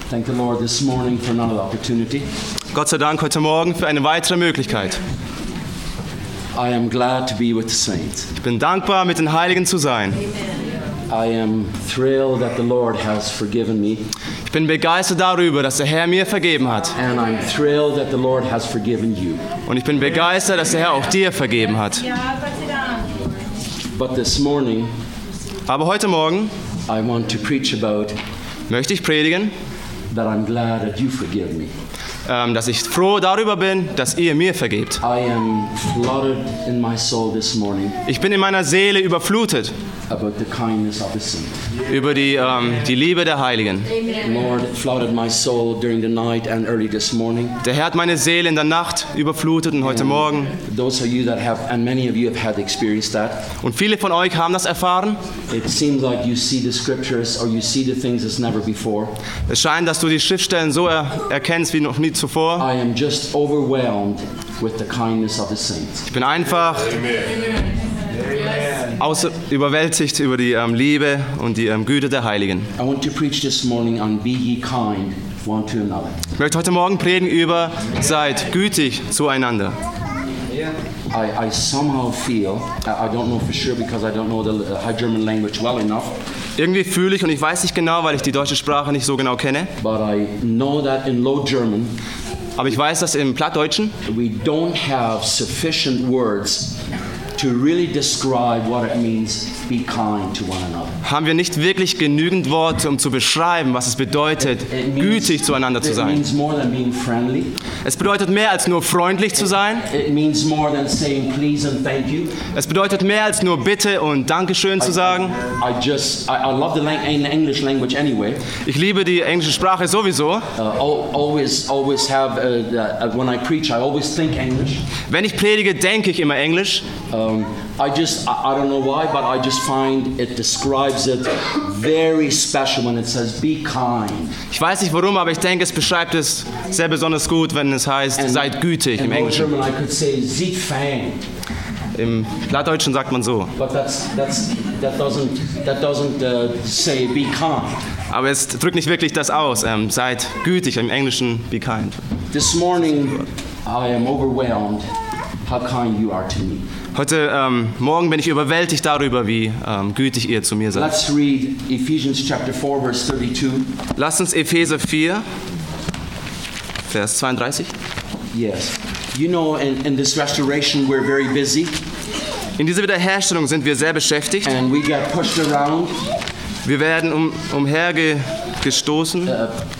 Thank the Lord this morning for another opportunity. Gott sei Dank heute Morgen für eine weitere Möglichkeit. I am glad to be with the saints. Ich bin dankbar, mit den Heiligen zu sein. I am thrilled that the Lord has forgiven me. Ich bin begeistert darüber, dass der Herr mir vergeben hat. And I'm thrilled that the Lord has forgiven you. Und ich bin begeistert, dass der Herr auch dir vergeben hat. But this morning, Aber heute Morgen I want to preach about möchte ich predigen, that I'm glad that you forgive me. dass ich froh darüber bin, dass ihr mir vergebt. I am flooded in my soul this morning Ich bin in meiner Seele überflutet about the kindness of the saints. über die Liebe der Heiligen. Lord, it flooded my soul during the night and early this morning. Der Herr hat meine Seele in der Nacht überflutet und heute Morgen. Those of you that have, and many of you have had experienced that, Und viele von euch haben das erfahren. it seems like you see the scriptures or you see the things as never before. Es scheint, dass du die Schriftstellen so erkennst wie noch nie zuvor. I am just overwhelmed with the kindness of the saints. Ich bin einfach überwältigt über die Liebe und die Güte der Heiligen. I want to preach this morning on be ye kind one to another. Ich möchte heute Morgen predigen über seid gütig zueinander. I somehow feel, I don't know for sure because I don't know the High German language well enough, Irgendwie fühle ich, und ich weiß nicht genau, weil ich die deutsche Sprache nicht so genau kenne, but I know that in Low German aber ich weiß, dass im Plattdeutschen we don't have sufficient words to really describe what it means be kind to one another. haben wir nicht wirklich genügend Worte, um zu beschreiben, was es bedeutet, gütig zueinander zu It sein. means more than being friendly. Es bedeutet mehr als nur freundlich zu sein. It means more than saying please and thank you. Es bedeutet mehr als nur Bitte und Dankeschön zu sagen. I love the English language anyway. Ich liebe die englische Sprache sowieso. Always have when I preach, I always think English. Wenn ich predige, denke ich immer Englisch. I don't know why, but I just find it describes it very special when it says be kind. Ich weiß nicht warum, aber ich denke, es beschreibt es sehr besonders gut, wenn es heißt, seid gütig im In Old Englischen. German, I could say seid fein, Im Plattdeutschen sagt man so. but that doesn't say be kind. Aber es drückt nicht wirklich das aus. Seid gütig, im Englischen be kind. This morning, I am overwhelmed how kind you are to me. Heute Morgen bin ich überwältigt darüber, wie gütig ihr zu mir seid. Let's read Ephesians chapter 4, verse 32. Lasst uns Epheser 4, Vers 32. Yes. You know, in this restoration, we're very busy In dieser Wiederherstellung sind wir sehr beschäftigt. and we get pushed around, Wir werden umhergestoßen,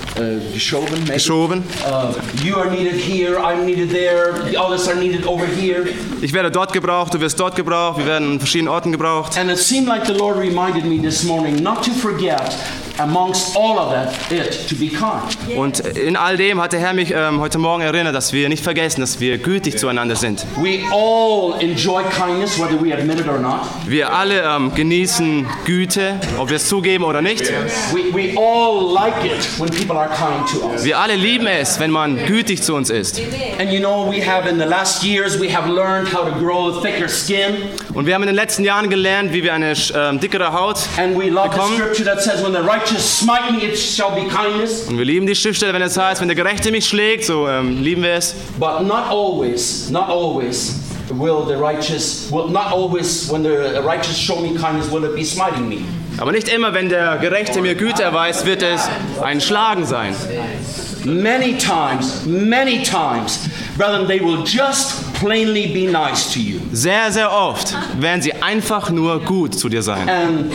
geschoben. You are needed here, I'm needed there, the others are needed over here. Ich werde dort gebraucht, du wirst dort gebraucht, wir werden an verschiedenen Orten gebraucht. And it seemed like the Lord reminded me this morning not to forget, amongst all of that, to be kind. Und in all dem hat der Herr mich heute Morgen erinnert, dass wir nicht vergessen, dass wir gütig zueinander sind. We all enjoy kindness, whether we admit it or not. Wir alle genießen Güte, ob wir es zugeben oder nicht. We all like it when people are kind to us. Wir alle lieben es, wenn man gütig zu uns ist. And you know, we have in the last years, we have learned how to grow a thicker skin. Und wir haben in den letzten Jahren gelernt, wie wir eine dickere Haut And we love the bekommen. scripture that says, when the righteous smite me, it shall be kindness. Und wir lieben die Schriftstelle, wenn es heißt, wenn der Gerechte mich schlägt, so lieben wir es. But not always will the righteous, when the righteous show me kindness, will it be smiting me. Aber nicht immer, wenn der Gerechte mir Güte erweist, wird es ein Schlagen sein. Many times, brethren, they will just plainly be nice to you. Sehr, sehr oft werden sie einfach nur gut zu dir sein. And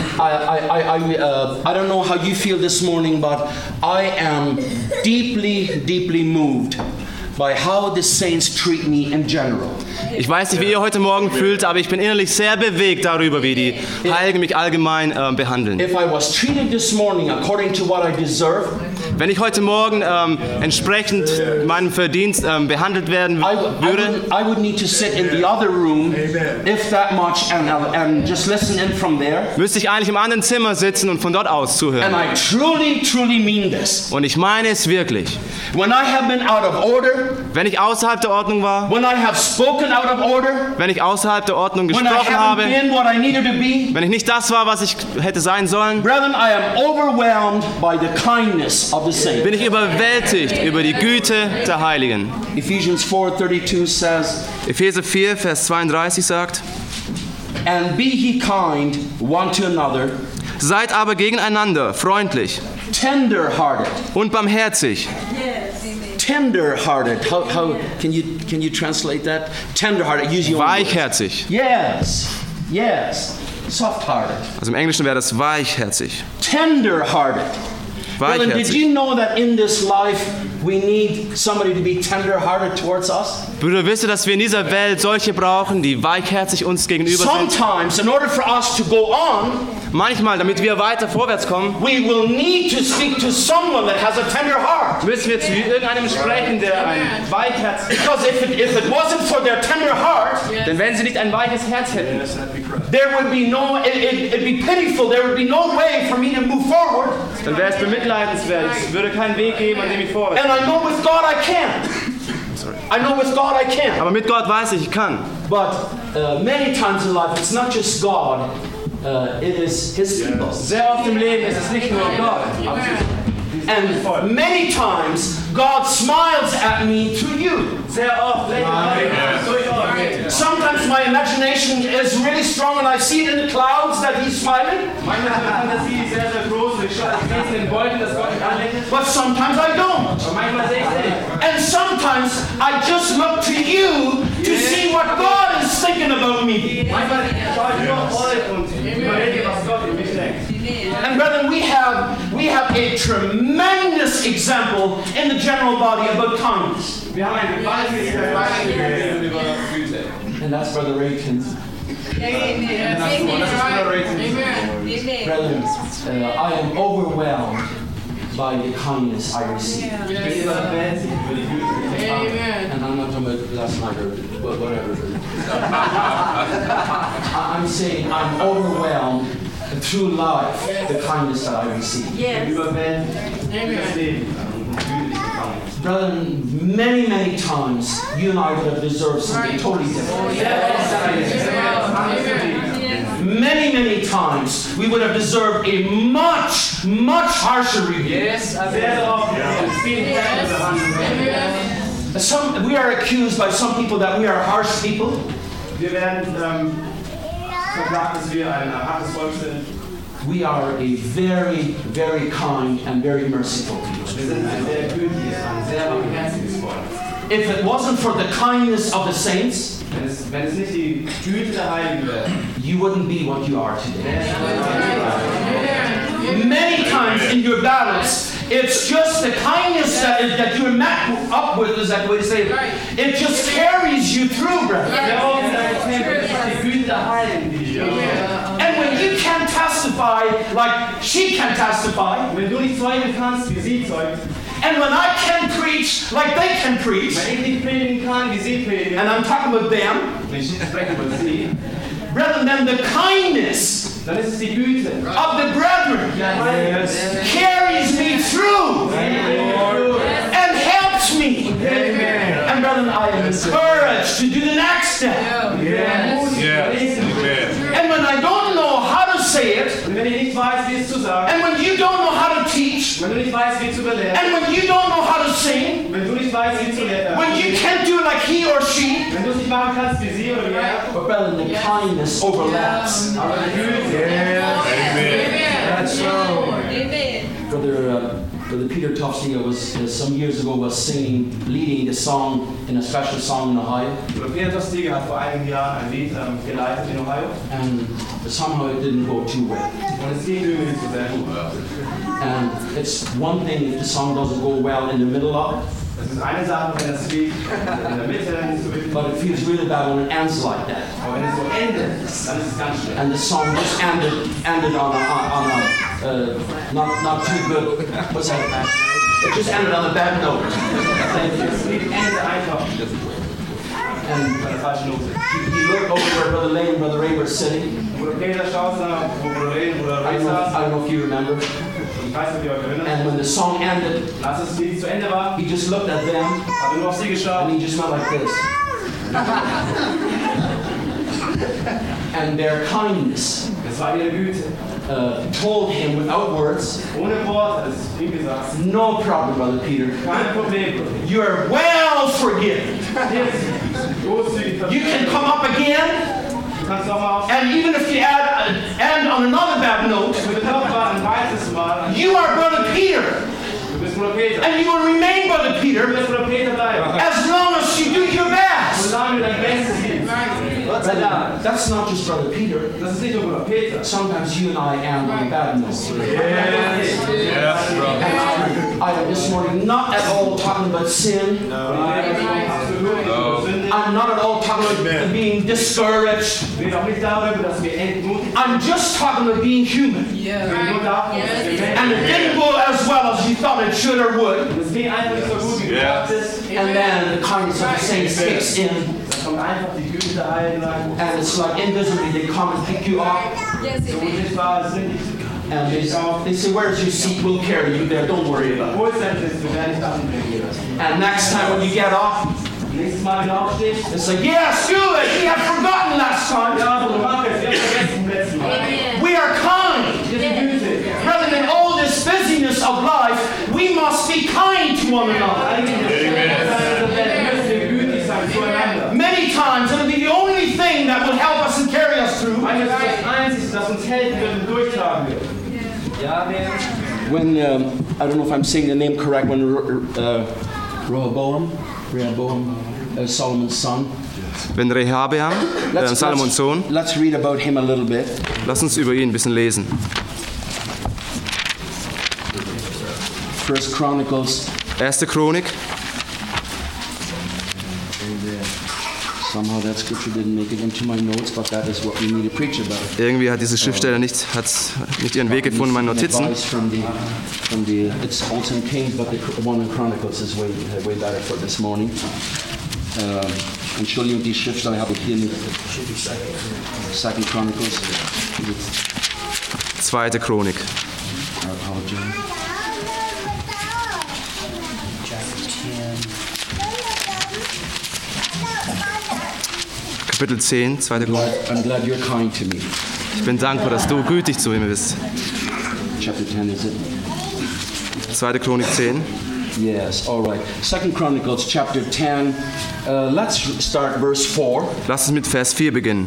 I don't know how you feel this morning, but I am deeply moved by how the saints treat me in general. Ich weiß nicht, wie ihr heute Morgen fühlt, aber ich bin innerlich sehr bewegt darüber, wie die Heiligen mich allgemein behandeln. If I was treated this morning according to what I deserve, Wenn ich heute Morgen entsprechend meinem Verdienst behandelt werden würde, I would need to sit in the other room, if that much, and just listen in from there. müsste ich eigentlich im anderen Zimmer sitzen und von dort aus zuhören. And I truly mean this. Und ich meine es wirklich. When I have been out of order, wenn ich außerhalb der Ordnung war, when I have spoken out of order, wenn ich außerhalb der Ordnung when I gesprochen haven't habe, been what I needed to be. wenn ich nicht das war, was ich hätte sein sollen, Brethren, I am overwhelmed by the kindness of the saints. bin ich überwältigt über die Güte der Heiligen. Ephesians 4:32 says, Epheser 4, Vers 32 sagt, and be ye kind one to another, seid aber gegeneinander freundlich tender-hearted. und barmherzig. Tender-hearted. How can you translate that? Tender-hearted. Use your own words. Weichherzig. Yes. Soft-hearted. Also im Englischen wäre das weichherzig. Tender-hearted. Brethren, did Weichherzig. you know that in this life we need somebody to be tender-hearted towards us? Brüder, wisst ihr, dass wir in dieser Welt solche brauchen, die weichherzig uns gegenüber sind? Sometimes, in order for us to go on, Manchmal, damit wir weiter vorwärts kommen, we will need to speak to someone that has a tender heart. müssen wir zu irgendeinem sprechen, der ein Weichherz hat. Because if it wasn't for their tender heart, Denn wenn sie nicht ein weiches Herz hätten, there would be it'd be pitiful. There would be no way for me to move forward. dann wäre es bemitleidenswert. Es würde keinen Weg geben, an dem ich vorwärts And I know with God I can. I know with God I can. Aber mit Gott weiß ich kann. But many times in life, it's not just God. It is His people. Sehr oft im Leben ist es nicht nur Gott. And many times, God smiles at me through you. Sehr oft lächelt Gott durch euch. Sometimes my imagination is really strong and I see it in the clouds that He's smiling. Manchmal ist meine Fantasie sehr, sehr groß und ich sehe es in den Wolken, dass Gott mich anlächelt. But sometimes I don't. Aber manchmal sehe ich es nicht. And sometimes I just look to you to see what God is thinking about me. Manchmal schaue ich nur auf euch und überlege, was Gott über mich denkt. And brethren, we have a tremendous example in the general body about kindness. Wir haben ein gewaltiges Beispiel über Güte. And that's Brother Rayton. Brethren, I am overwhelmed by the kindness I receive. Ich bin überwältigt über die Güte, die ich empfange. And I'm not talking about last night or whatever. I'm saying I'm overwhelmed through life, the kindness that I receive. Überwältigt durch das Leben und die Güte, die ich empfange. Brethren, many times you and I would have deserved something totally different. Many times we would have deserved a much harsher review. Sehr oft viel härtere Behandlung. We are accused by some people that we are harsh people. Wir werden verklagt, dass wir ein hartes Volk sind. We are a very kind and very merciful people. Wir sind ein sehr gütiges, ein sehr barmherziges Volk. If it wasn't for the kindness of the saints, Wenn es nicht die Güte der Heiligen wäre, you wouldn't be what you are today. Many times in your battles, it's just the kindness that you're met up with, is that way to say it. It just carries you through, brother. sehr oft ist die Güte der Heiligen, die And when you can testify like she can testify, wenn du nicht zeugen kannst, wie sie zeugt, and when I can preach like they can preach, wenn ich nicht predigen kann, wie sie predigen, and I'm talking about them, und ich spreche über sie, brethren, then the kindness dann ist es die Güte of the brethren carries me through and helps me. And brethren, I am encouraged to do the next step. And when I don't know how to say it, Und wenn ich nicht weiß, wie es zu sagen, and when you don't know how to teach, wenn du nicht weißt, wie zu belehren, and when you don't know how to sing, wenn du nicht weißt, wie zu lehren, when you can't do it like he or she, wenn du es nicht machen kannst, wie sie oder wie er, but brethren, the kindness overlaps. aber die Güte, That's so. Brother Peter Tofsky was some years ago was leading the song in a special song in Ohio, Bruder Peter Tostiger hat vor einigen Jahren ein Lied geleitet in Ohio and somehow it didn't go too well. und es ging irgendwie nicht so sehr gut. And it's one thing if the song doesn't go well in the middle of it, Es ist eine Sache, wenn das Lied in der Mitte nicht so wirklich, but it feels really bad when it ends like that. aber wenn es so endet, dann ist es ganz schlimm. And the song just ended on a not too good. What's that? It just ended on a bad note. Das Lied endet einfach And bei der falschen Note. he looked over where Brother Lane and Brother Ray were sitting. Bruder Peter schaut nach, wo Bruder Lane, Bruder I Ray saß. don't know if you remember. Ich weiß nicht, wie ihr euch erinnert. And when the song ended, Als das Lied zu Ende war, he just looked at them hat er nur auf sie geschaut. and he just went like this. And their kindness Das war ihre Güte. told him without words, Ohne Wort hat es ihm gesagt. no problem, Brother Peter. Kein Problem. You're well forgiven. Großzügig. You can come up again, Du kannst noch mal auf. and even if you end on another bad note, Mit noch mal ein weiteres Mal. you are Brother Peter, Du bist Bruder Peter. and you will remain Brother Du Peter wirst Bruder Peter bleiben. as long as you do your best. Solange du dein Bestes gibst. Gott sei Dank. That's not just Brother Peter. Das ist nicht nur Bruder Peter. Sometimes you and I end on a bad note. Yes, I am this morning not at all talking about sin. I'm not at all talking about being discouraged. Es geht auch nicht darüber, dass wir entmutigt I'm just talking about being human. sind. Nur davon, dass wir And it didn't go as well as you thought it should or would. Es ging einfach nicht so gut, wie gedacht ist. And then the kindness of the saints kicks in. Dann kommt einfach die Güte der Heiligen rein. And it's like invisibly they come and pick you up. So unsichtbar sind die. And they say, where's your seat? We'll carry you there. Don't worry about it. Wo ist dein Sitz? Wir werden dich anbringen. And next time when you get off, Nächstes Mal, wenn du aufstehst. it's like, yes, do it. We had forgotten last time. Ja, du machst es. Wir haben vergessen beim letzten Mal. We are kind. Wir sind Güte. Rather than all this busyness of life, we must be kind to one another. Many times it'll be the only thing that will help us and carry us through. Das ist das Einzige, das uns helfen wird und durchtragen wird. Ja, When, I don't know if I'm saying the name correct, when Rehoboam, Solomon's son, Wenn Rehabeam, Salomons Sohn, let's read about him a little bit. lass uns über ihn ein bisschen lesen. First Chronicles. 1. Chronik, Somehow that scripture didn't make it into my notes, but that is what we need to preach about. irgendwie hat diese Schriftstelle nicht ihren Weg gefunden in meinen Notizen. Advice from the it's also in Kings, but the one in Chronicles is way better for this morning. Entschuldigung, die Schriftstelle habe ich hier nicht. Second Chronicles. 2. Chronik. I apologize. Kapitel 10, 2. Chronik. I'm glad you're kind to me. Ich bin dankbar, dass du gütig zu mir bist. Chapter 10 is it? 2. Chronik 10. Yes, all right. Second Chronicles chapter 10. Let's start verse 4. Lass uns mit Vers 4 beginnen.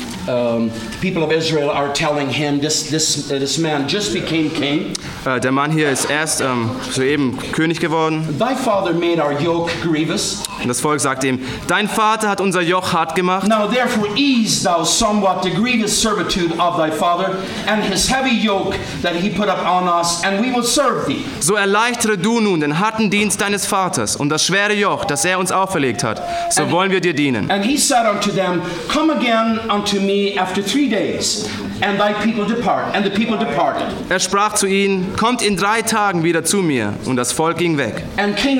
People of Israel are telling him this man just became king. Der Mann hier ist erst soeben König geworden. Thy father made our yoke grievous. Und das Volk sagt ihm, dein Vater hat unser Joch hart gemacht. Now therefore ease thou somewhat the grievous servitude of thy father and his heavy yoke that he put upon us, and we will serve thee. So erleichtere du nun den harten Dienst deines Vaters und das schwere Joch, das er uns auferlegt hat. So wollen wir dir dienen. And he said unto them, come again unto me after 3 days. And thy people depart. And the people departed. Er sprach zu ihnen, kommt in 3 Tagen wieder zu mir. Und das Volk ging weg. And King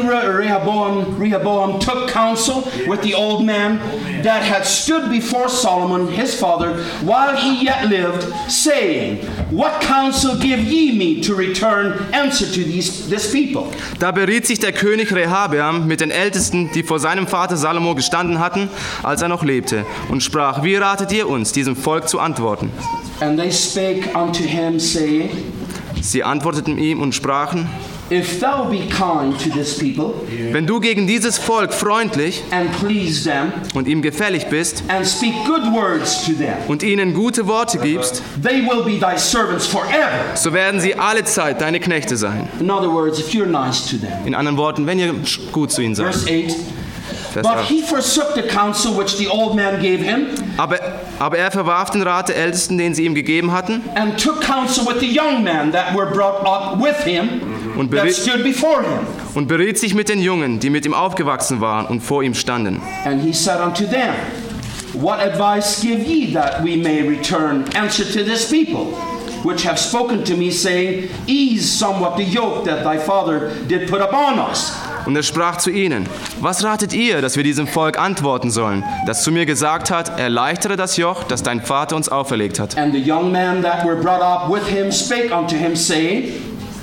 Rehoboam took counsel with the old man that had stood before Solomon his father while he yet lived, saying, what counsel give ye me to return answer to this people? Da beriet sich der König Rehabeam mit den Ältesten, die vor seinem Vater Salomo gestanden hatten, als er noch lebte, und sprach, wie ratet ihr uns, diesem Volk zu antworten? And they spake unto him, saying, Sie antworteten ihm und sprachen, if thou be kind to this people, wenn du gegen dieses Volk freundlich and please them, und ihm gefällig bist and speak good words to them, und ihnen gute Worte gibst, they will be thy servants forever. so werden sie alle Zeit deine Knechte sein. In other words, if you're nice to them. In anderen Worten, wenn ihr gut zu ihnen seid. Verse 8, Vers but 8. he forsook the counsel which the old man gave him, Aber er verwarf den Rat der Ältesten, den sie ihm gegeben hatten, and took counsel with the young men that were brought up with him, und that stood before him. beriet sich mit den Jungen, die mit ihm aufgewachsen waren und vor ihm standen. And he said unto them, what advice give ye that we may return answer to this people, which have spoken to me, saying, ease somewhat the yoke that thy father did put upon us? Und er sprach zu ihnen, was ratet ihr, dass wir diesem Volk antworten sollen, das zu mir gesagt hat, erleichtere das Joch, das dein Vater uns auferlegt hat. And the young men that were brought up with him spake unto him, saying,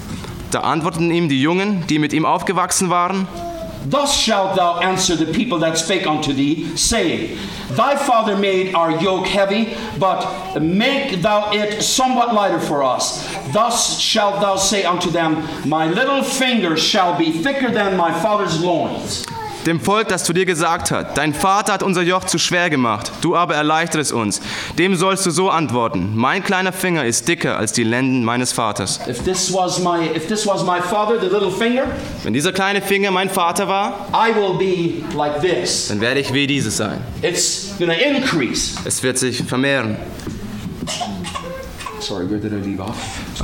Da antworteten ihm die Jungen, die mit ihm aufgewachsen waren: Thus shalt thou answer the people that spake unto thee, saying, Thy father made our yoke heavy, but make thou it somewhat lighter for us. Thus shalt thou say unto them, My little finger shall be thicker than my father's loins. Dem Volk, das zu dir gesagt hat: Dein Vater hat unser Joch zu schwer gemacht, du aber erleichtere es uns. Dem sollst du so antworten: Mein kleiner Finger ist dicker als die Lenden meines Vaters. If this was my father, the little finger, Wenn dieser kleine Finger mein Vater war, I will be like this. dann werde ich wie dieses sein. It's going to increase. Es wird sich vermehren. Sorry, where did I leave off?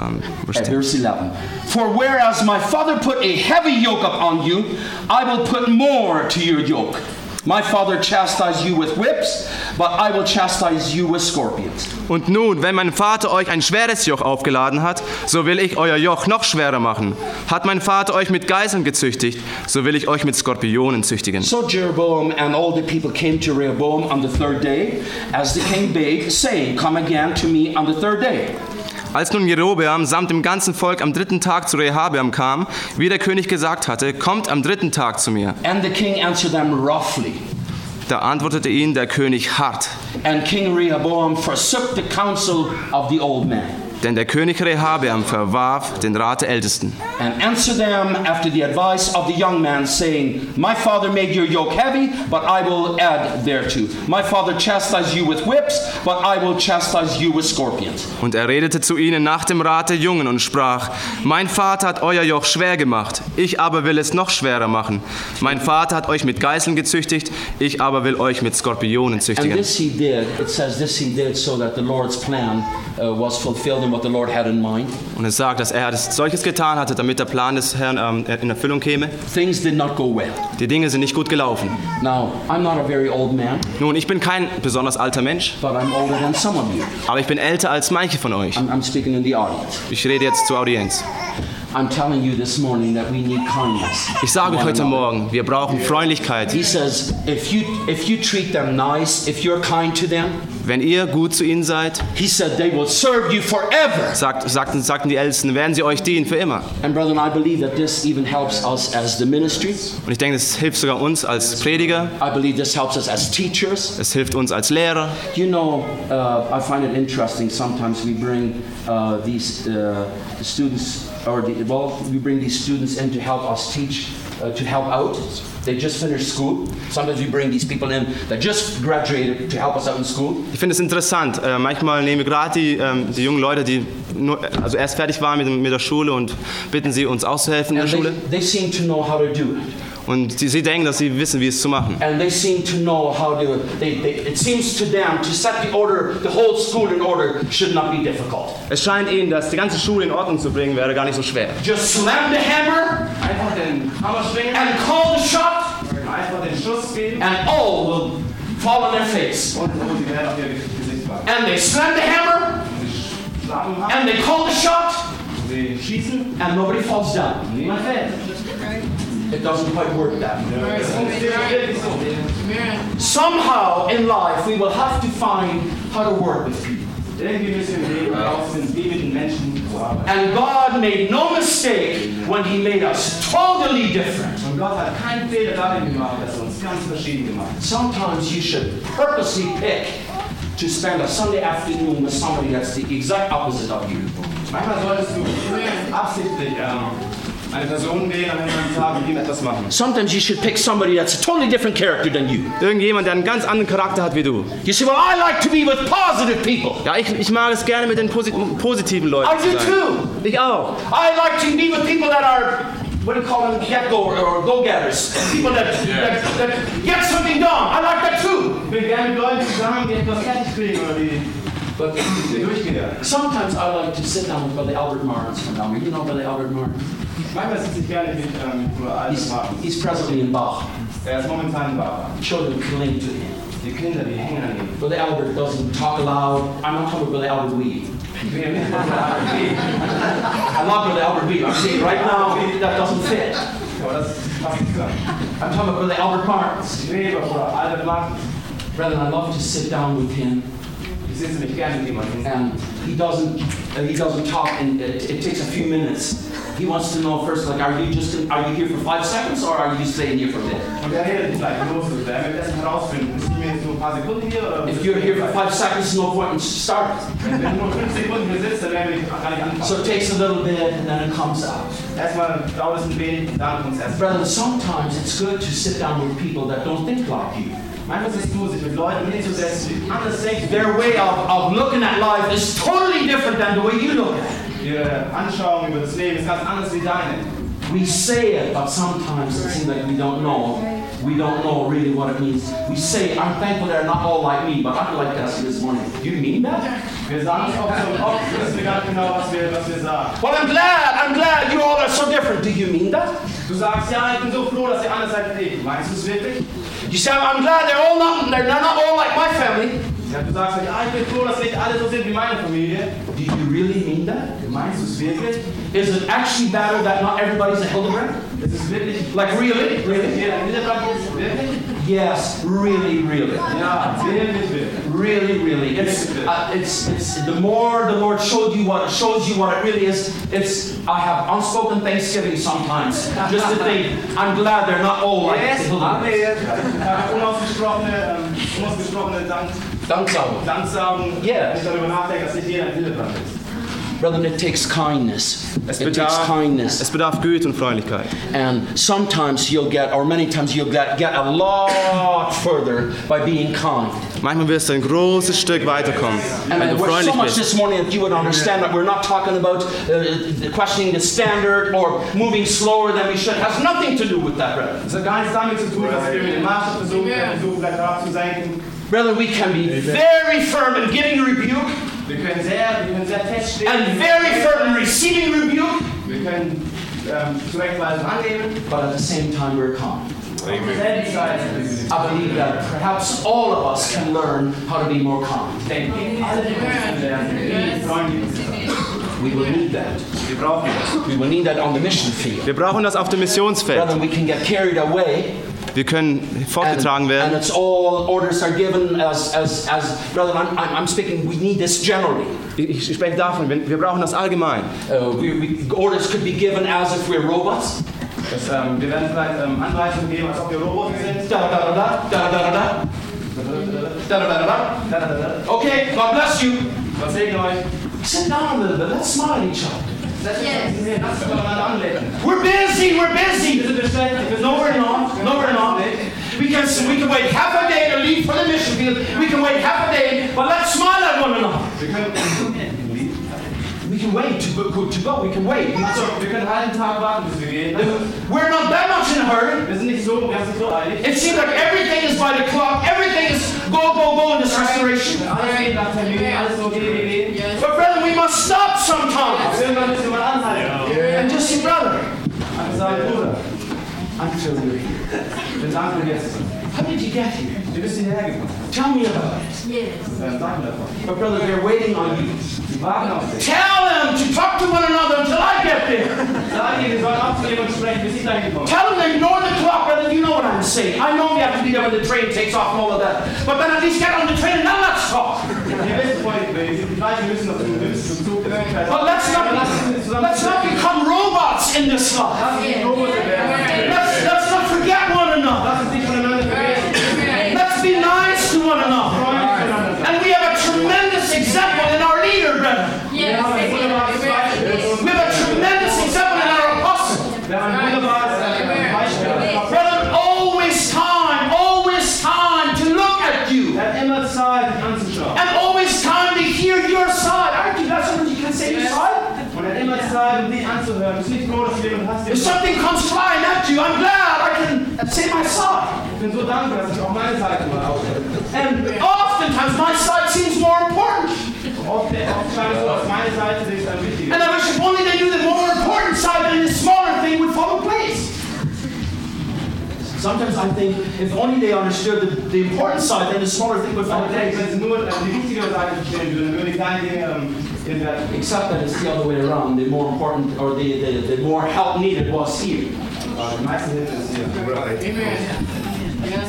Wo steht- Verse 11. For whereas my father put a heavy yoke upon you, I will put more to your yoke. My father chastised you with whips, but I will chastise you with scorpions. Und nun, wenn mein Vater euch ein schweres Joch aufgeladen hat, so will ich euer Joch noch schwerer machen. Hat mein Vater euch mit Geißeln gezüchtigt, so will ich euch mit Skorpionen züchtigen. So Jeroboam and all the people came to Rehoboam on the third day, as the king bade, saying, Come again to me on the third day. Als nun Jerobeam samt dem ganzen Volk am 3. Tag zu Rehabeam kam, wie der König gesagt hatte: Kommt am 3. Tag zu mir. And the king answered them roughly. Da antwortete ihnen der König hart. And King Rehoboam forsook the counsel of the old man, Denn der König Rehabeam verwarf den Rat der Ältesten and answered them after the advice of the young man, saying, My father made your yoke heavy, but I will add thereto. My father chastised you with whips, but I will chastise you with scorpions. Und er redete zu ihnen nach dem Rat der Jungen und sprach: Mein Vater hat euer Joch schwer gemacht, ich aber will es noch schwerer machen. Mein Vater hat euch mit Geißeln gezüchtigt, ich aber will euch mit Skorpionen And züchtigen. this he did, it says this he did so that the Lord's plan was fulfilled in what the Lord had in mind. Und es sagt, dass er das solches getan hatte, damit der Plan des Herrn in Erfüllung käme. Things did not go well. Die Dinge sind nicht gut gelaufen. Now, I'm not a very old man, Nun, ich bin kein besonders alter Mensch, but I'm older than some of you. aber ich bin älter als manche von euch. I'm speaking in the audience. Ich rede jetzt zur Audienz. I'm telling you this morning that we need kindness. Ich sage euch One heute another. Morgen, wir brauchen Freundlichkeit. He says, if you treat them nice, if you're kind to them, Wenn ihr gut zu ihnen seid, he said they will serve you forever. sagten die Ältesten, werden sie euch dienen für immer. And brethren, I believe that this even helps us as the ministry. Und ich denke, das hilft sogar uns als Prediger, I believe this helps us as teachers. es hilft uns als Lehrer. You know, I find it interesting. Sometimes we bring these students, we bring these students in to help us teach, to help out. They just finished school. Sometimes we bring these people in that just graduated to help us out in school. Ich finde es interessant. Manchmal nehmen wir gerade die jungen Leute, die also erst fertig waren mit der Schule, und bitten sie, uns auszuhelfen in der And Schule. they seem to know how to do it. Und sie denken, dass sie wissen, wie es zu machen. And they seem to know how to, it seems to them to set the whole school in order should not be difficult. Es scheint ihnen, dass die ganze Schule in Ordnung zu bringen, wäre gar nicht so schwer. Just slam the hammer Einfach den Hammer schwingen, and call the shot einfach den Schuss geben and all will fall on their face. und sie werden auf ihr Gesicht fallen. And they slam the hammer Sie schlagen hart, and they call the shot sie schießen, and nobody falls down. niemand fällt. It doesn't quite work that way. Es funktioniert wirklich so. Somehow in life we will have to find how to work with people. Irgendwie müssen wir im Leben herausfinden, wie mit den Menschen zu arbeiten. And God made no mistake when He made us totally different. Und Gott hat keinen Fehler darin gemacht, dass er uns ganz verschieden gemacht hat. Sometimes you should purposely pick to spend a Sunday afternoon with somebody that's the exact opposite of you. Manchmal solltest du absichtlich eine Person wählen an einem Tag und ihm etwas machen. Sometimes you should pick somebody that's a totally different character than you. Irgendjemand, der einen ganz anderen Charakter hat wie du. You say, well, I like to be with positive people. Ja, ich mag es gerne mit den positiven Leuten I zu do sein. too. Ich auch. I like to be with people that are, what do you call them, get-go or go-getters. People that get something done. I like that too. Ich will gerne mit Leuten zusammen, die etwas fertig kriegen oder die durchgehen. Sometimes I like to sit down with Brother Albert Martins from down here. You know Brother Albert Martins? Manchmal sitze ich gerne mit alten Paten. He's presently in Bach. Er ist momentan in Bach. Children cling to him. Die Kinder, die hängen an ihm. Brother Albert doesn't talk loud. I'm not talking about Brother Albert Weed. I love Brother Albert Weed. I'm saying right now that doesn't fit. Aber das passt nicht zusammen. I'm talking about Brother Albert Martins. Ich rede über Albert Martin. Brethren, I love to sit down with him Ich sitze nicht gerne mit jemandem. And he doesn't talk, and it takes a few minutes. He wants to know first, like, are you here for 5 seconds, or are you staying here for a bit? Und er redet nicht gleich los. Er will erst mal herausfinden, sind wir jetzt nur ein paar Sekunden hier? Oder If you're here for 5 seconds, no point in starting. wenn du nur 5 Sekunden hier sitzt, dann werden wir gar nicht anfangen. So it takes a little bit, and then it comes out. Erstmal dauert es ein wenig, dann kommt es erst. Brother, sometimes it's good to sit down with people that don't think like you. Manchmal ist es gut, sich mit Leuten hinzusetzen, die anders denken. Their way of looking at life is totally different than the way you look at it. Ihre Anschauung über das Leben ist ganz anders wie deine. We say it, but sometimes it seems like we don't know. We don't know really what it means. We say, I'm thankful they're not all like me, but I'd like to ask you this morning, do you mean that? Wir sagen es oft so oft, wissen wir gar nicht genau, was wir sagen. Well, I'm glad you all are so different. Do you mean that? Du sagst, ja, ich bin so froh, dass ihr anders seid wie ich. Meinst du es wirklich? You say, I'm glad they're not all like my family. Ja, du sagst, ja, ich bin froh, dass nicht alle so sind wie meine Familie. Do you really mean that? Meinst du es wirklich? Is it actually better that not everybody's a Hildebrand? Ist es wirklich? Like really? Really? Jeder Hildebrand ist wirklich? Yes, really. Ja, wirklich. Really. It's the more the Lord shows you what it really is. I have unspoken thanksgiving sometimes. Just to think, I'm glad they're not all like Yes, Hildebrand. Unausgesprochene Danksagung. Danksagen, Yeah. wenn ich darüber nachdenke, dass nicht jeder ein Hildebrand ist. Brother, it takes kindness. Es It takes kindness. bedarf Güte und Freundlichkeit. And sometimes many times you'll get a lot further by being kind. Manchmal wirst du ein großes Stück weiterkommen, And wenn I du wish so freundlich much bist. this morning that you would understand that we're not talking about questioning the standard or moving slower than we should. It has nothing to do with that, brother. Das hat gar nichts damit zu tun, dass wir mit dem Maßstab versuchen, vielleicht darauf zu senken. Brother, we can be very firm in giving rebuke Wir können sehr feststehen. and very firm in receiving rebuke, Wir können Zurechtweisung annehmen. but at the same time we're calm. Selbe Zeit. I believe that perhaps all of us can learn how to be more calm. Ich denke, alle müssen lernen, wie freundlich zu sein. We will need that. Wir brauchen das. We will need that on the mission field. Wir brauchen das auf dem Missionsfeld. Brother, we can get carried away. Wir können fortgetragen And werden. it's all orders are given as brother. I'm speaking. We need this generally. Ich spreche davon, wir brauchen das allgemein. Orders could be given as if we're robots. Wir werden vielleicht Anweisungen geben, als ob wir Roboter sind. Da da da da da da da da da da. Okay, God bless you. Gott segne euch. Sit down a little bit. Let's smile at each other. Setzt euch hin, lasst uns voneinander anlächeln. We're busy. Wir sind beschäftigt. No, we're not. We can wait half a day to leave for the mission field. We can wait half a day, but let's smile at one another. We can wait to go. We can wait. Also, wir können einen halben Tag warten, bis wir gehen. We're not that much in a hurry. Wir sind nicht so eilig. It seems like everything is by the clock. Everything is go in this restoration. Alles geht nach Termin, alles so geht. But brother, we must stop sometimes Irgendwann müssen wir mal anhalten. and just say, brother, Einfach sagen, Bruder, I'm still here. wir danken dir jetzt. How did you get here? Du bist hierher gekommen. Tell me about it. Sag mir davon. But brother, they're waiting on you. Die warten auf dich. Tell them to talk to one another until I get there. Sag ihnen, wir sollen aufnehmen und sprechen, bis ich dahin komme. Tell them to ignore the clock, brother. You know what I'm saying. I know we have to be there when the train takes off and all of that. But then at least get on the train and now let's talk. Wir wissen, Freunde, wir müssen noch zum Zug. But let's not become robots in this life. Let's not forget one another. Lass uns nicht voneinander vergessen. Let's be nice to one another. And we have a tremendous example in our leader, brother. We have a tremendous example in our apostle. Wir haben ein wunderbares Beispiel. Brother, always time to look at you. Er hat immer Zeit, dich anzuschauen. And always time to hear your side. Aren't you glad somebody can say your side? Und er hat immer Zeit, um dich anzuhören. Es ist nicht nur, dass du jemanden hast, If something comes flying at you, I'm glad I can say my side. ich bin so dankbar, dass ich auch meine Seite mal aufhöre. And oftentimes my side seems more important. Oft scheint es so, dass meine Seite sich am wichtigsten And I wish if only they knew the more important side, then the smaller thing would fall in place. Sometimes I think if only they understood the important side, then the smaller thing would fall in ist. Wenn place. sie nur die wichtigere Seite verstehen würden, würden die kleinen Dinge in der Except that it's the other way around. The more important or the more help needed was here. die meisten Hilfe ist hier. Amen. Yes.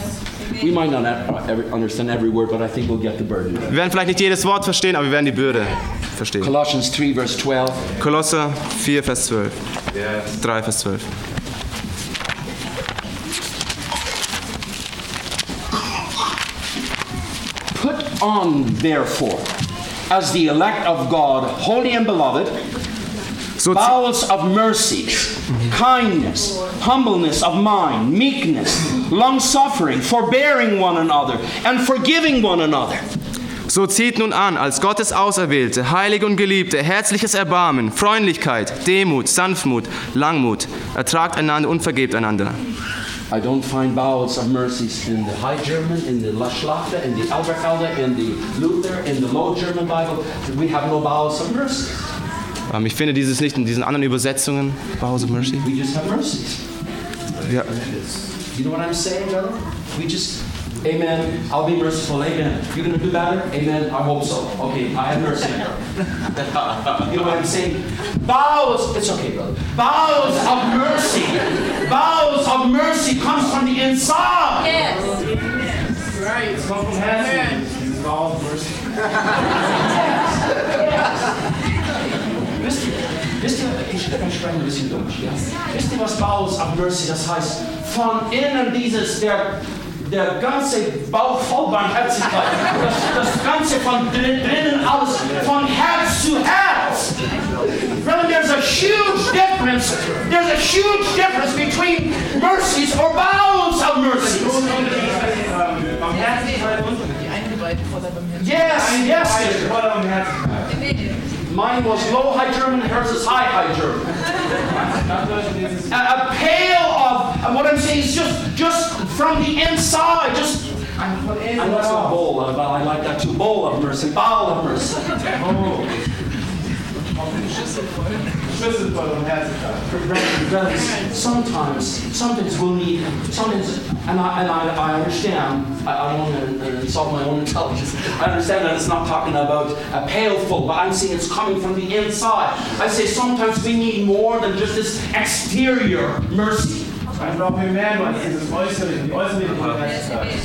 We might not understand every word, but I think we'll get the burden. Wir werden vielleicht nicht jedes Wort verstehen, aber wir werden die Bürde verstehen. Colossians 3, verse 12. Kolosser 4, Vers 12. 3, Vers 12. Put on, therefore, as the elect of God, holy and beloved, bowels of mercies, kindness, humbleness of mind, meekness, long-suffering, forbearing one another, and forgiving one another. So zieht nun an, als Gottes Auserwählte, Heilige und Geliebte, herzliches Erbarmen, Freundlichkeit, Demut, Sanftmut, Langmut. Ertragt einander und vergebt einander. I don't find bowels of mercies in the High German, in the Schlachter, in the Elberfelder, in the Luther, in the Low German Bible. We have no bowels of mercies. Ich finde dieses nicht in diesen anderen Übersetzungen. Bowels of Mercy. We just have mercies. Ja. You know what I'm saying, brother? We just, amen, I'll be merciful, amen. You're going to do better? Amen, I hope so. Okay, I have mercy. You know what I'm saying? Bowels, it's okay, brother. Bowels of mercy comes from the inside. Yes. Right. It's come from heaven. Bowels of mercy. Wisst ihr, ich spreche ein bisschen Deutsch, ja? Wisst ihr, was Bowels of Mercy das heißt? Von innen der ganze Bauch voll Barmherzigkeit, das Ganze von drinnen alles, von Herz zu Herz. Brother, there's a huge difference between mercies or bowels of mercies. Yes. Mine was low High German, hers is high German. A pail of, what I'm saying is just from the inside, I know it's not bowl, but I like that too. Bowl of mercy, bowel of mercy. Sometimes we'll need, and I understand, I don't want to insult my own intelligence. I understand that it's not talking about a pail full, but I'm saying it's coming from the inside. I say sometimes we need more than just this exterior mercy. Ich brauche mehr als dieses Äußere, die äußerliche Barmherzigkeit.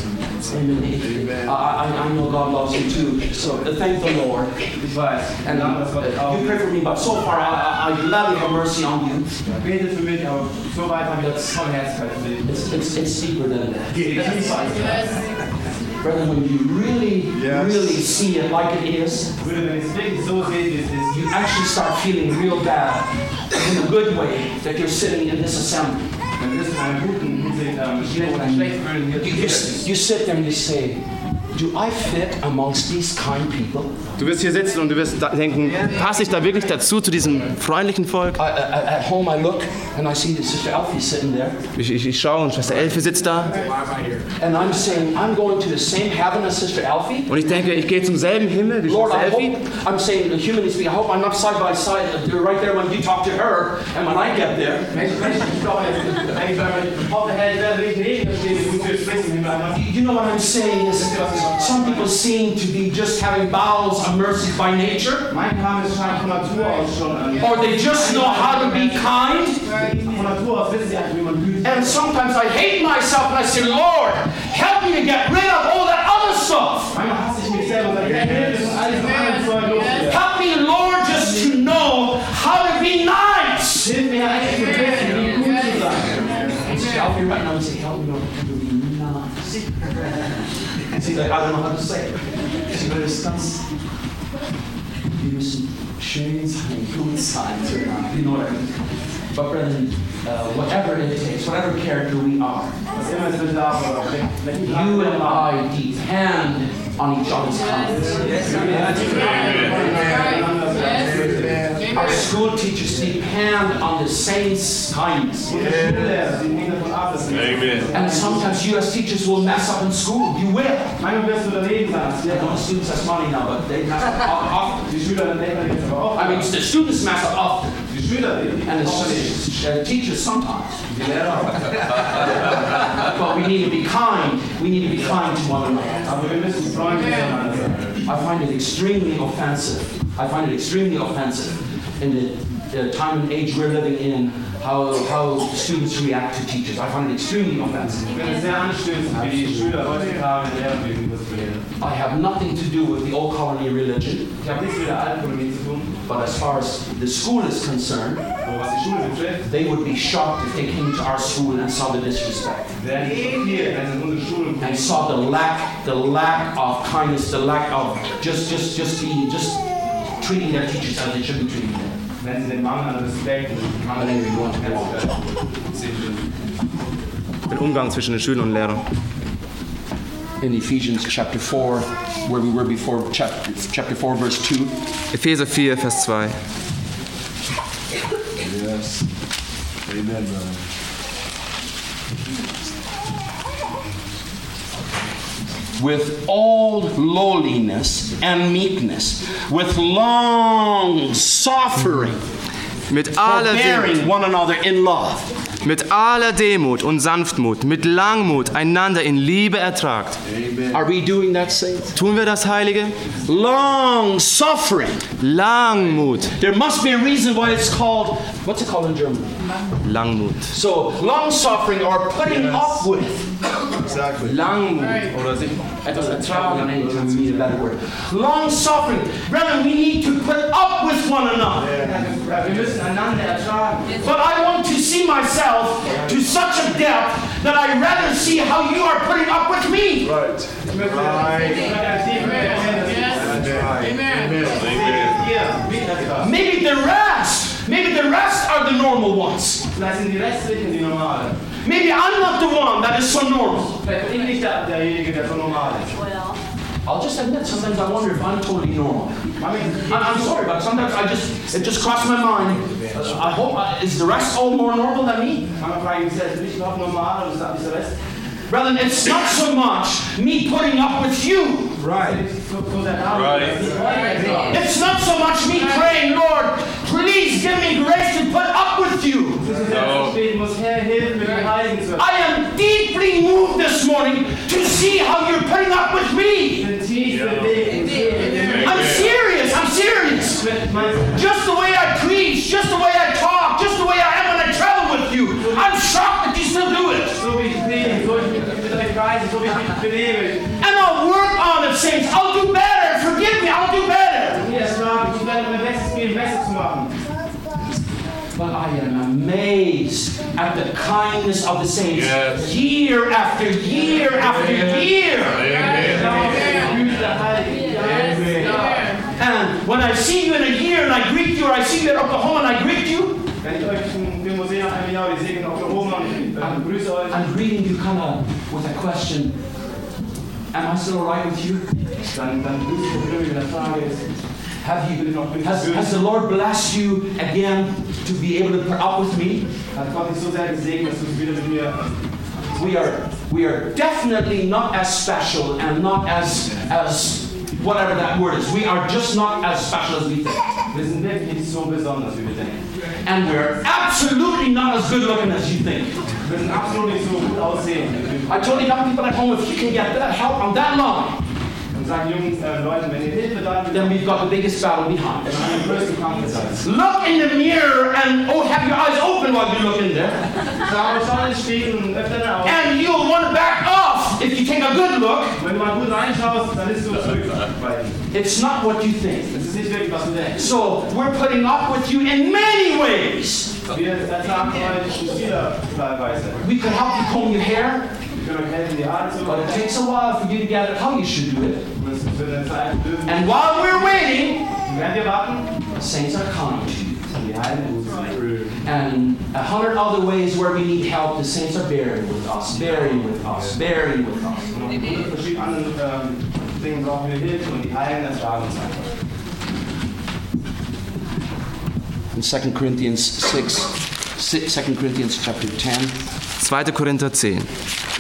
I know God loves you too, so thank the Lord. Ich weiß. And you pray for me, but so far I gladly have mercy on you. Betet für mich, aber so weit habe ich das Barmherzigkeit für dich. It's deeper than that. Brother, when you really see it like it is, you actually start feeling real bad in a good way that you're sitting in this assembly. You sit there and you say, do I fit amongst these kind people? Du wirst hier sitzen und du wirst denken, passe ich da wirklich dazu, zu diesem freundlichen Volk? At home I look and I see Sister Elfie sitting there. Ich schaue und Schwester Elfie sitzt da. And I'm saying, I'm going to the same heaven as Sister Elfie. Und ich denke, ich gehe zum selben Himmel wie Lord, Schwester Elfie. I'm saying, humanly speaking, I hope I'm not side by side. You're right there when you talk to her and when I get there. You know what I'm saying is, some people seem to be just having bowels of mercy by nature. Or they just know how to be kind. And sometimes I hate myself and I say, Lord, help me to get rid of all that other stuff. Help me, Lord, just to know how to be nice. Help me right now and say, help me, Lord, to be nice. See, like, I don't know how to say it. Sie will es ganz, wir müssen schön sein, gut sein, you know what I mean? But brethren, whatever it takes, whatever character we are, you and I depend on each other's kindness. Our school teachers depend on the saints' kindness. Amen. And sometimes you as teachers will mess up in school. You will. I know the students have money now, but they mess up often. I mean, the students mess up often. And the teachers sometimes. But we need to be kind. We need to be kind to one another. I find it extremely offensive. In the time and age we're living in, how students react to teachers. I find it extremely offensive. Ich finde es sehr anstößend, wie die Schüler heutzutage Lehrer gegenüber zu reden. I have nothing to do with the old colony religion, Ich habe nichts mit der Altkolonie zu tun, but as far as the school is concerned, aber was die Schule betrifft, they would be shocked if they came to our school and saw the disrespect werden die schockiert, wenn sie in unsere Schule and kommen. saw the lack of kindness, the lack of just treating their teachers as they should be treating them. Wenn sie den Mangel an Respekt und I Mangel think we want to go on. Den Umgang zwischen den Schülern und Lehrern. In Ephesians chapter 4, where we were before, chapter 4, verse 2. Epheser 4, Vers 2. Yes. Amen, brother. With all lowliness and meekness, with long suffering, Mit aller forbearing one another in love. Mit aller Demut und Sanftmut, mit Langmut einander in Liebe ertragt. Are we doing that, saints? Tun wir das, Heilige? Long suffering. Langmut. There must be a reason why it's called, what's it called in German? Langmut. So, long suffering or putting up with. Exactly. Langmut oder sich etwas ertragen, I need a better word. Long suffering. Brethren, we need to put up with one another. Wir müssen einander ertragen. But I want to see myself to such a depth that I rather see how you are putting up with me. Right. Ich möchte ganz tief erkennen, Maybe the rest are the normal ones. vielleicht sind die Restlichen die Normalen. Maybe I'm not the one that is so normal. Vielleicht bin ich nicht derjenige, der so normal ist. I'll just admit, sometimes I wonder if I'm totally normal. I'm sorry, but sometimes it just crosses my mind. I hope, is the rest all more normal than me? Manchmal frage ich mich selbst, bin ich überhaupt normal oder ist der Rest? Brethren, it's not so much me putting up with you. Right. It's not so much me praying, Lord, please give me grace to put up with you. Ich muss Herr, hilf mir, den Heiligen zu I am deeply moved this morning to see how you're putting up with me. I'm serious. Just the way I preach, just the way I talk, just the way I am when I travel with you. I'm shocked that you still do it. So wie ich predige, so wie ich mit euch reise, so wie ich mich bewege. And I'll work on it, saints. I'll do better. Forgive me, I'll do better. Ich werde mein Bestes geben, besser zu machen. But I am amazed at the kindness of the saints year after year after year. And when I see you in a year and I greet you, or I see you at Oklahoma and I greet you, Wenn ich euch im Museum einmal Jahr die Segen Oklahoma und begrüße euch, I'm greeting you kind of with a question. Am I still alright with you? dann begrüße ich euch mit der Frage, Has the Lord blessed you again to be able to put up with me? hat Gott dich so sehr gesegnet, dass du wieder mit mir. We are definitely not as special and not as whatever that word is. We are just not as special as we think. Wir sind wirklich nicht so besonders, wie wir denken. And we're absolutely not as good looking as you think. Wir sind absolut nicht so gut aussehen. I told the young people at home, if you can get that help on that line, Und sage jungen Leuten, wenn ihr Hilfe da habt, then we've got the biggest battle behind us. dann habt ihr den größten Kampf gezeigt. Look in the mirror and have your eyes open while you look in there. Schau in den Spiegel und öffne deine Augen. And you'll want to back off if you take a good look. Wenn du mal gut reinschaust, dann bist du zurück bei ihm. It's not what you think. Es ist nicht wirklich, was du denkst. So we're putting up with you in many ways. Wir ertragen euch in vielerlei Weise. We could help you comb your hair, Wir können euch helfen, die Haare zu but it machen. takes a while for you to get it how you should do it. Und es wird eine Zeit dürfen. And while we're waiting, Während wir warten, the saints are kind to you. sind die Heiligen gut. And 100 other ways where we need help, the saints are bearing with us, bearing with us, bearing with us. Und auf 100 verschiedenen anderen Dingen brauchen wir Hilfe und die Heiligen ertragen uns einfach. In 2 Corinthians 2 Corinthians chapter 10. 2. Korinther 10. I'm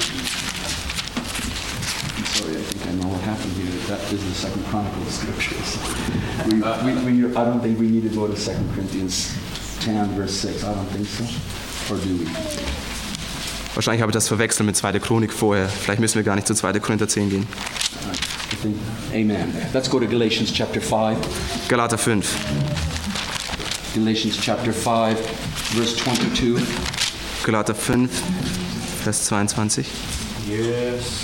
sorry, I think I know what happened here. That is the 2 Chronicles scriptures. I don't think we need to go to 2 Corinthians 10 verse 6. I don't think so. Or do we? Wahrscheinlich habe ich das verwechselt mit 2. Chronik vorher. Vielleicht müssen wir gar nicht zu 2. Korinther 10 gehen. I think, amen. Let's go to Galatians chapter 5. Galater 5. Galatians chapter 5, verse 22. Galater 5, Vers 22. Yes.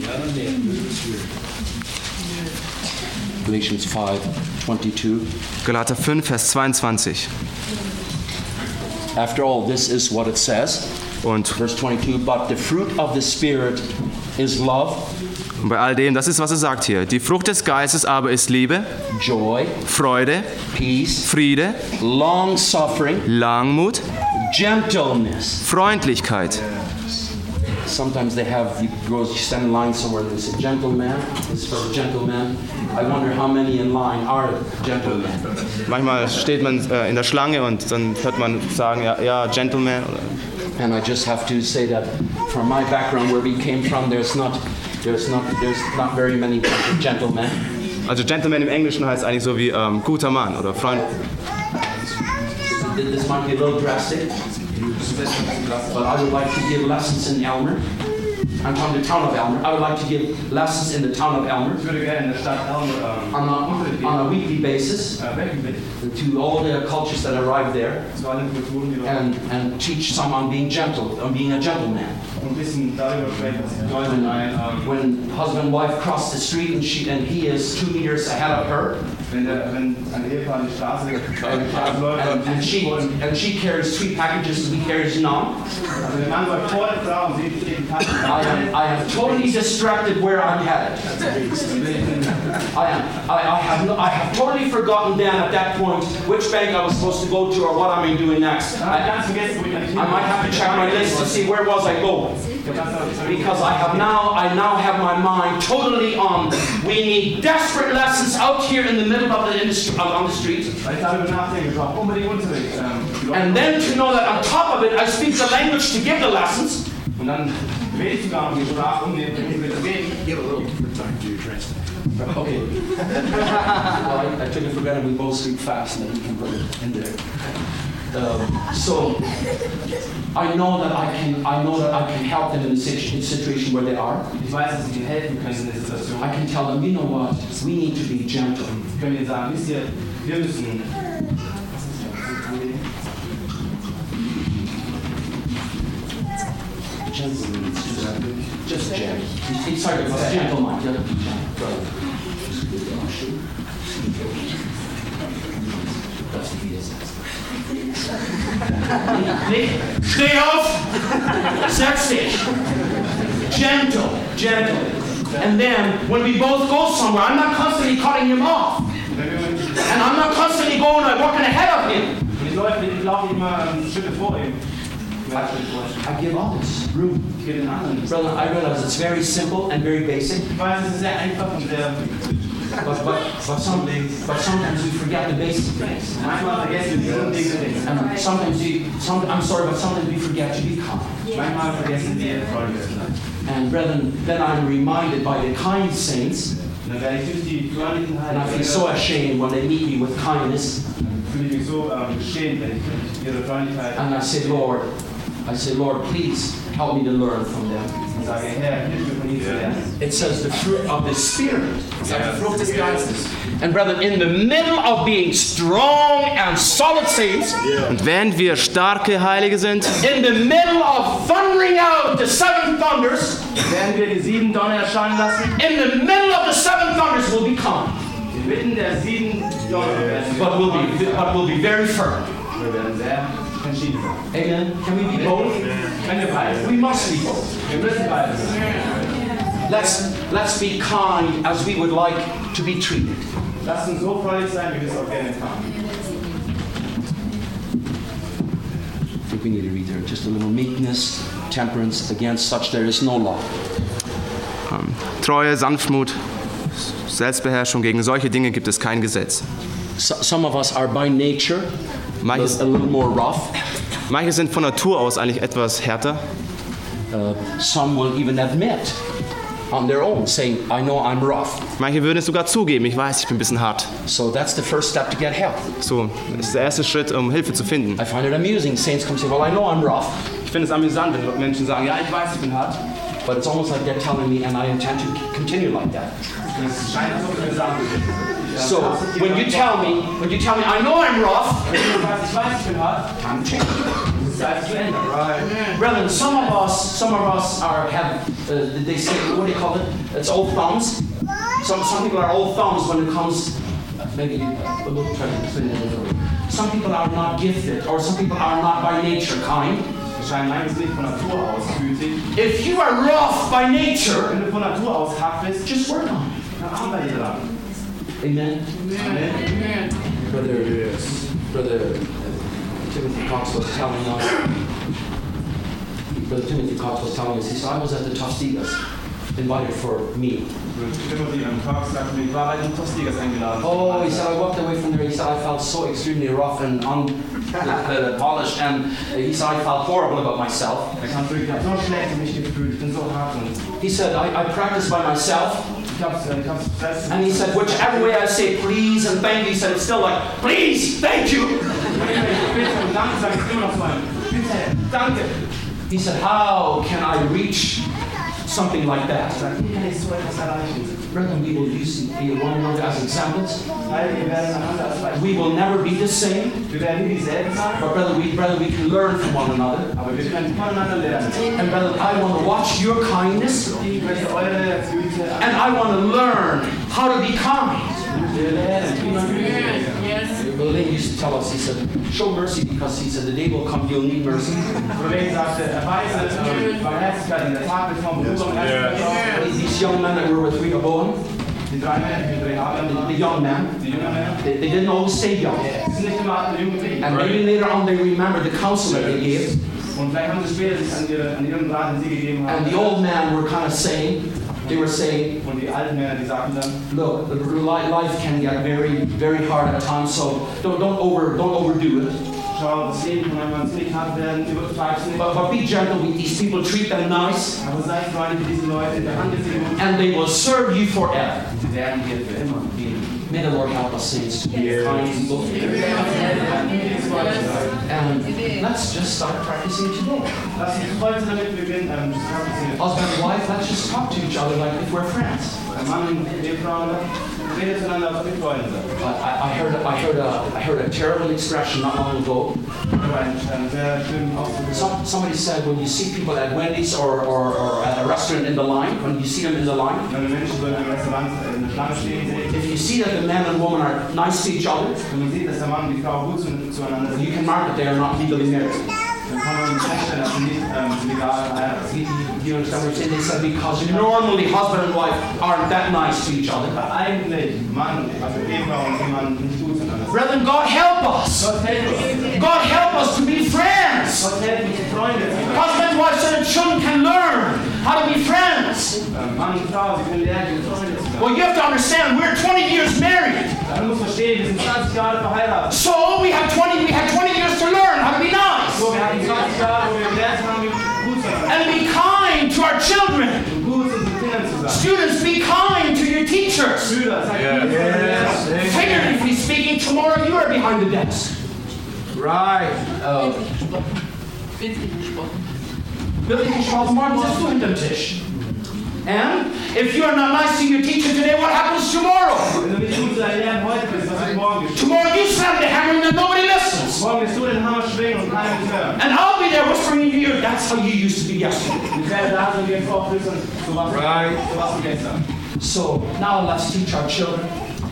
Galatians 5, 22. Galater 5, Vers 22. After all, this is what it says. Und Verse 22, but the fruit of the Spirit is love, bei all dem, das ist, was er sagt hier. Die Frucht des Geistes aber ist Liebe, joy, Freude, peace, Friede, long-suffering, Langmut, gentleness. Freundlichkeit. Sometimes they have, you stand in line somewhere and they say, gentleman, it's for a gentleman. I wonder how many in line are gentlemen. Manchmal steht man in der Schlange und dann hört man sagen, ja, Gentleman. And I just have to say that from my background, where we came from, there's not very many gentlemen. Also Gentleman im Englischen heißt eigentlich so wie guter Mann oder Freund. This might be a little drastic, but I would like to give lessons in Elmer. I'm from the town of Elmer. I would like to give lessons in the town of Elmer. Ich würde gerne in der Stadt Elmer on a weekly basis to all the cultures that arrive there and teach some on being gentle, on being a gentleman. When husband and wife cross the street and he is 2 meters ahead of her, and she carries 3 packages and he carries none. I am totally distracted where I'm headed. I have totally forgotten then at that point which bank I was supposed to go to or what I'm doing next. I might have to check my list to see where was I going. Because I now have my mind totally on. We need desperate lessons out here in the middle of the industry, on the street. And then to know that on top of it, I speak the language to give the lessons. Und dann rede ich sogar um die Sprache, um den Beten. Give a little time to your translate. Okay. Well, I took it for granted we both speak fast and then we can put it in there. So I know that I can help them in the situation where they are. Ich weiß, dass ich ihnen helfen kann in der Situation. I can tell them, you know what? We need to be gentle. Ich kann ihnen sagen, wisst ihr, wir müssen. Just gentle. Sorry, it's gentle mind. Steh auf! Setz dich! Gentle. And then, when we both go somewhere, I'm not constantly cutting him off. And I'm not constantly going and walking ahead of him. Ich laufe immer Schritte vor ihm. I give others room. Brother, I realize it's very simple and very basic. Ich weiß, es ist sehr einfach und sehr. But sometimes we forget the basic things. Manchmal vergessen wir die grundlegenden Dinge. And sometimes we forget to be kind. Manchmal vergessen wir Freude zu sein. And brethren, then I'm reminded by the kind saints, Dann werde ich durch die freundlichen and I feel so ashamed when they meet me with kindness. fühle ich mich so geschämt, wenn ich ihre Freundlichkeit. And I say, Lord, please help me to learn from them. Und sage, Herr, hilf mir von ihnen zu lernen. It says the fruit of the Spirit. Fruit des Geistes. And brethren, in the middle of being strong and solid saints, Und während wir starke Heilige sind, in the middle of thundering out the 7 thunders, Werden wir die 7 Donner erscheinen lassen? in the middle of the 7 thunders will be calm, Inmitten der 7 Donner werden but will be very firm. wir werden sehr entschieden sein. Amen. Can we be both? Wenn wir beides. We must be both. Wir müssen beides. Let's be kind as we would like to be treated. Lasst uns so freudig sein, wie wir es auch gerne empfangen. I think we need to read there just a little meekness, temperance, against such there is no law. Treue, Sanftmut, Selbstbeherrschung, gegen solche Dinge gibt es kein Gesetz. Some of us are by nature a Manche little more rough. sind von Natur aus eigentlich etwas härter. Some will even admit on their own, saying, I know I'm rough. Manche würden es sogar zugeben, ich weiß, ich bin ein bisschen hart. So that's the first step to get help. So, das ist der erste Schritt, um Hilfe zu finden. I find it amusing. Saints come and say, well, I know I'm rough. Ich finde es amüsant, wenn Menschen sagen, ja, ich weiß, ich bin hart. But it's almost like they're telling me, and I intend to continue like that. Es scheint so, dass wir sagen, So when you tell me, I know I'm rough, time to change. Right. Brethren, some of us have they say, what do you call it? It's old thumbs. Some people are old thumbs when it comes. Maybe we'll try to explain it a little bit. Some people are not gifted, or some people are not by nature kind. If you are rough by nature, just work on it. Amen. Amen. Brother Timothy Cox was telling us. Brother Timothy Cox was telling us. He said, I was at the Tostigas, invited for me. Oh, he said, I walked away from there. He said, I felt so extremely rough and unpolished, and he said, I felt horrible about myself. He said, I practice by myself. And he said, whichever way I say please and thank you, he said, it's still like, please, thank you. He said, how can I reach something like that? Brethren, we will use one another as examples. We will never be the same. But brother, we can learn from one another. And brother, I want to watch your kindness. And I want to learn how to be kind. Well, they used to tell us, he said, show mercy because he said the day will come you'll need mercy. These young men that were with Rehoboam, the young men, they didn't always stay young. And maybe later on they remembered the counsel that they gave. And the old men were kind of saying, they were saying, look, life can get very, very hard at times, so don't overdo it. But be gentle with these people, treat them nice, and they will serve you forever. May the Lord help us, saints, to be kind people. And let's just start practicing today. Husband and wife, let's just talk to each other like if we're friends. I heard a terrible expression not long ago. Somebody said when you see people at Wendy's or at a restaurant in the line, when you see them in the line, if you see that the man and woman are nice to each other, you can mark that they are not legally married. You understand what I'm saying? They said because normally husband and wife aren't that nice to each other. Brethren, God help us. God help us to be friends. Husband and wife and children can learn how to be friends. Well, you have to understand, we're 20 years married. So we had 20 years to learn how to be nice. And be kind to our children. Students, be kind to your teachers. Figuratively speaking, tomorrow you are behind the desk. Right. Bildlich gesprochen, morgen sitzt du hinterm Tisch. And if you are not nice to your teacher today, what happens tomorrow? Tomorrow you slam the hammer and nobody listens. And I'll be there whispering in your ear, that's how you used to be yesterday. Right. So now let's teach our children.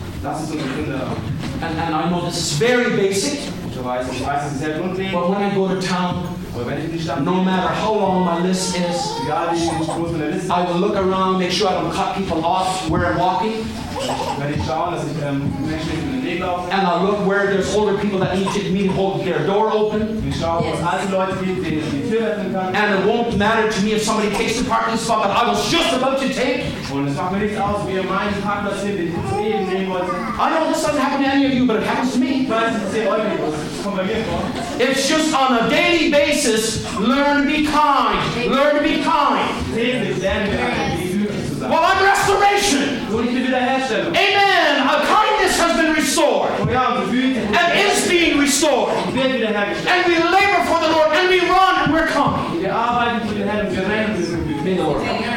And I know this is very basic. But when I go to town, no matter how long my list is, I will look around, make sure I don't cut people off where I'm walking. And I'll look where there's older people that need me to hold their door open. And it won't matter to me if somebody takes the parking spot that I was just about to take. I know this doesn't happen to any of you, but it happens to me. It's just on a daily basis, learn to be kind. Learn to be kind. Well, I'm restoration. Amen. Our kindness has been restored. And is being restored. And we labor for the Lord. And we run and we're coming. May the Lord help.